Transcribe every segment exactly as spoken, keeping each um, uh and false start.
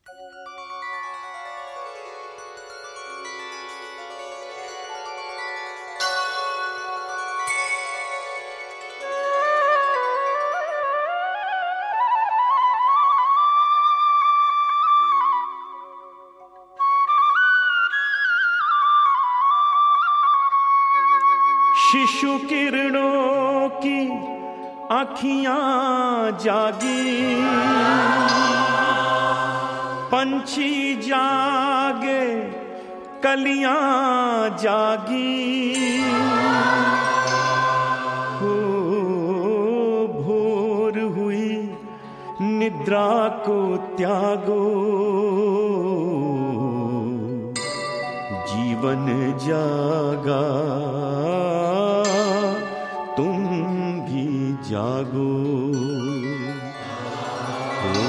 शिशु किरणों की आँखियाँ जागी, पंछी जागे कलियाँ जागी, हो भोर हुई निद्रा को त्यागो, जीवन जागा तुम भी जागो। हो,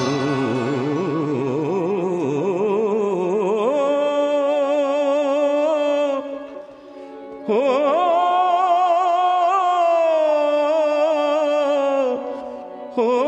हो, हो,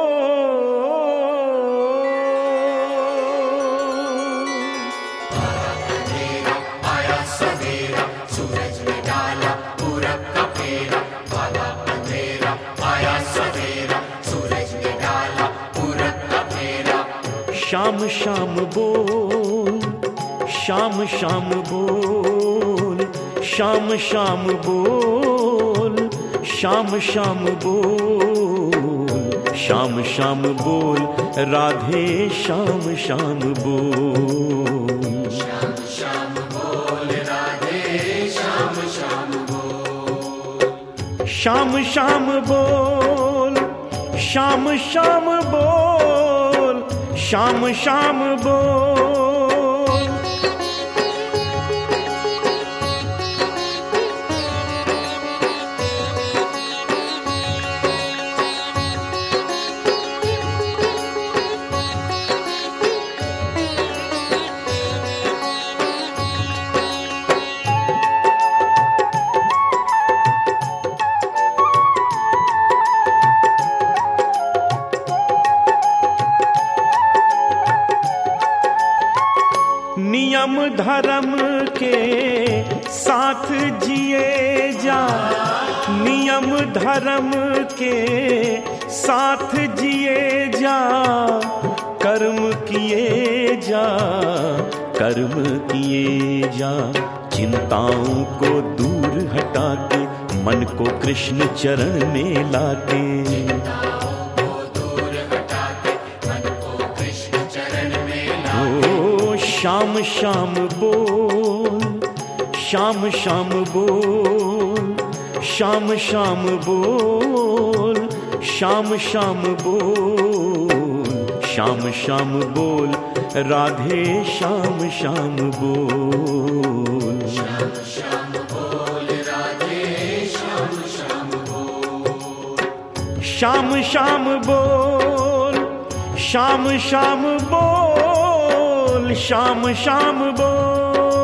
शाम शाम बोल, शाम शाम बोल, शाम शाम बोल, शाम शाम बोल, शाम शाम बोल, राधे श्याम श्याम बोल, श्याम श्याम बोल, राधे श्याम श्याम बोल, श्याम श्याम बोल, श्याम श्याम बोल, श्याम श्याम बोल। नियम धर्म के साथ जिए जा, नियम धर्म के साथ जिए जा, कर्म किए जा, कर्म किए जा, चिंताओं को दूर हटा के मन को कृष्ण चरण में लाके, श्याम श्याम बोल, श्याम श्याम बोल, श्याम श्याम बोल, श्याम श्याम बोल, श्याम श्याम बोल, राधे श्याम श्याम बोल, श्याम श्याम बोल, राधे श्याम श्याम बोल, श्याम श्याम बोल, श्याम श्याम बोल, श्याम श्याम बोल।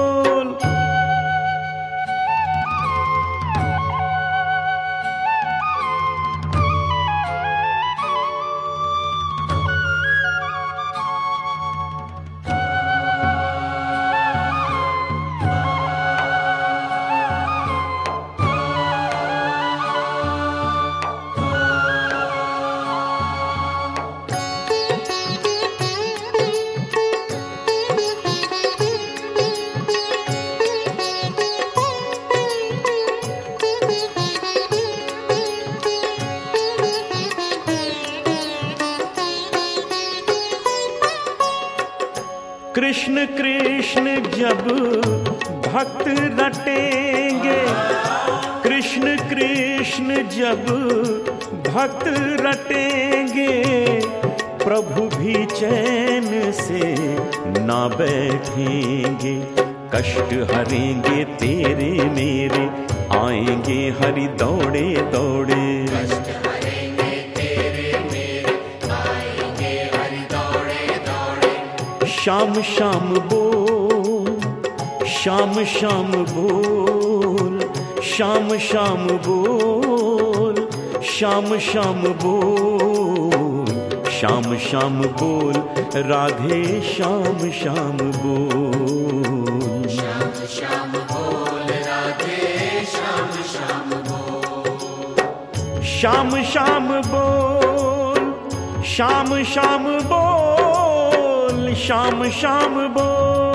कृष्ण कृष्ण जब भक्त रटेंगे, कृष्ण कृष्ण जब भक्त रटेंगे, प्रभु भी चैन से ना बैठेंगे, कष्ट हरेंगे तेरे मेरे, आएंगे हरि दौड़े दौड़े, श्याम श्याम बोल, श्याम श्याम बोल, श्याम श्याम बोल, श्याम श्याम बोल, श्याम श्याम बोल, राधे श्याम श्याम बोल। श्याम श्याम बोल राधे श्याम श्याम बोल। श्याम श्याम बोल, श्याम श्याम बोल, श्याम श्याम बोल।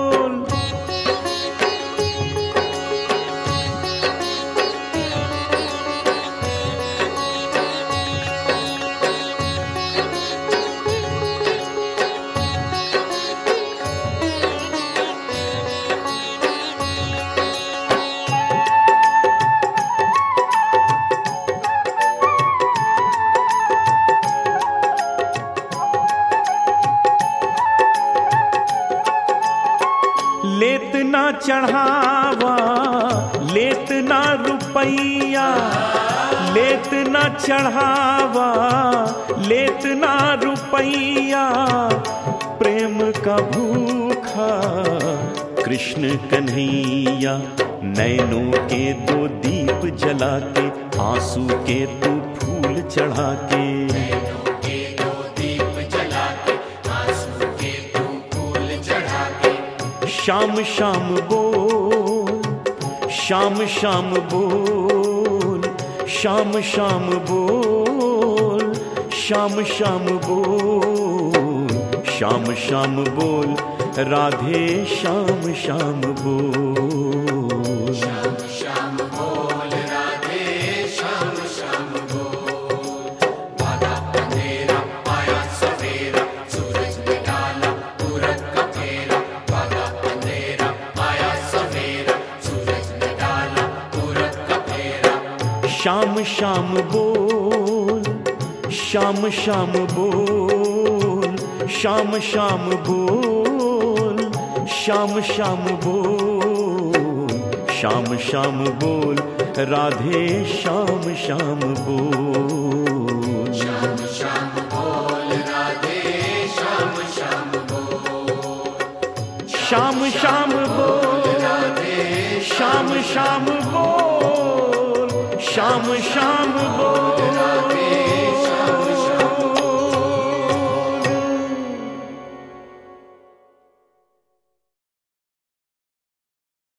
लेत ना चढ़ावा, लेत ना रुपैया, लेत ना चढ़ावा, लेत ना रुपैया, प्रेम का भूखा कृष्ण कन्हैया। नैनों के दो दीप जला के, आंसू के तू फूल चढ़ा के, श्याम श्याम बोल, श्याम श्याम बोल, श्याम श्याम बोल, श्याम श्याम बोल, श्याम श्याम बोल, राधे श्याम श्याम बोल। श्याम श्याम बोल राधे श्याम श्याम बोल। बाधा अंधेरा आया सवेरा, सूरज ने डाला पूरब का फेरा। बाधा अंधेरा आया सवेरा, सूरज ने डाला पूरब का फेरा। श्याम श्याम बोल, श्याम श्याम बोल, श्याम श्याम बोल, श्याम श्याम बोल, श्याम श्याम बोल, राधे श्याम श्याम बोल। श्याम श्याम बोल राधे श्याम श्याम बोल। श्याम श्याम बोल राधे श्याम श्याम बोल, श्याम श्याम बोल।